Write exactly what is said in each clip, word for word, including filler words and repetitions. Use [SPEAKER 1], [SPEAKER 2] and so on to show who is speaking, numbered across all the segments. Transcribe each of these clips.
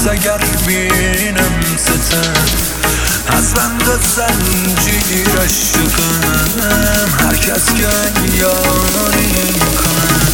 [SPEAKER 1] پس اگر بینم ستم از بند زنجیرش کنم هر کس که یاری کنم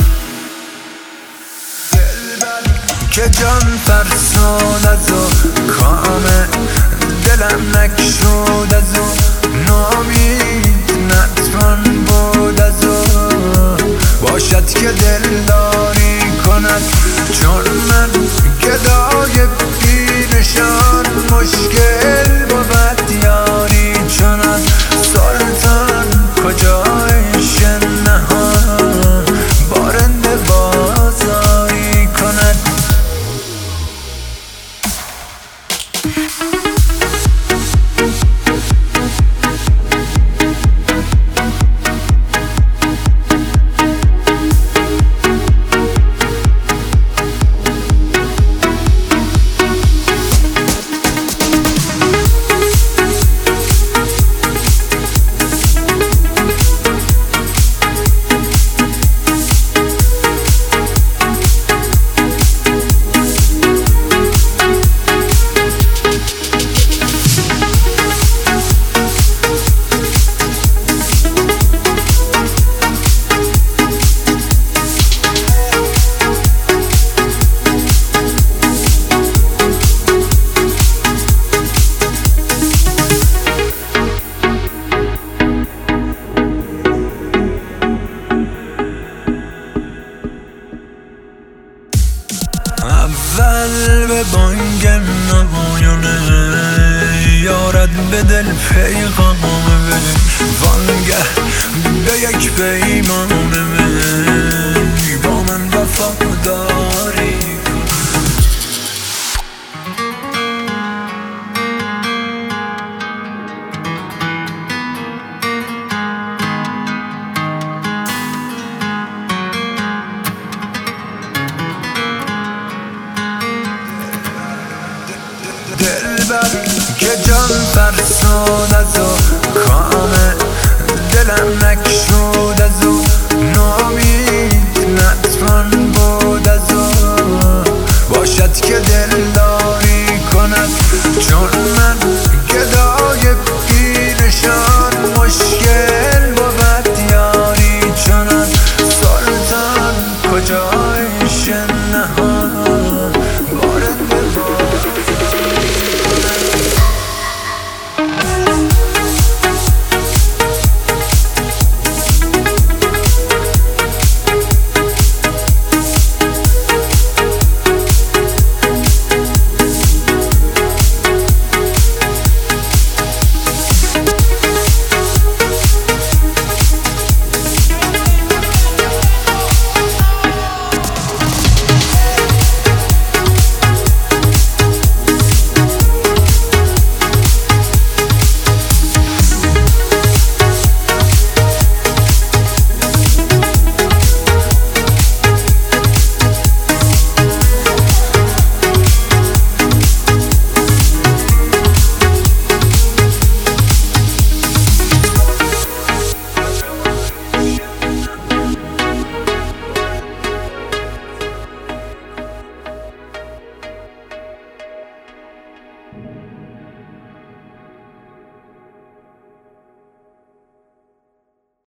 [SPEAKER 1] که جان فرسود از او کامه دلم نکشود از او نامید نتوان بود از او باشد که دلداری کند چون من گدای بینشان مشکل بود یاری چنان سلطان کجایش نهان بارنده بازاری کند اول به بانگ نمایانه یارد به دل پیغام وانگه به یک پیمان با من وفاداری دلبر که جان فرسود از او کامه دلم نکشود از او نامی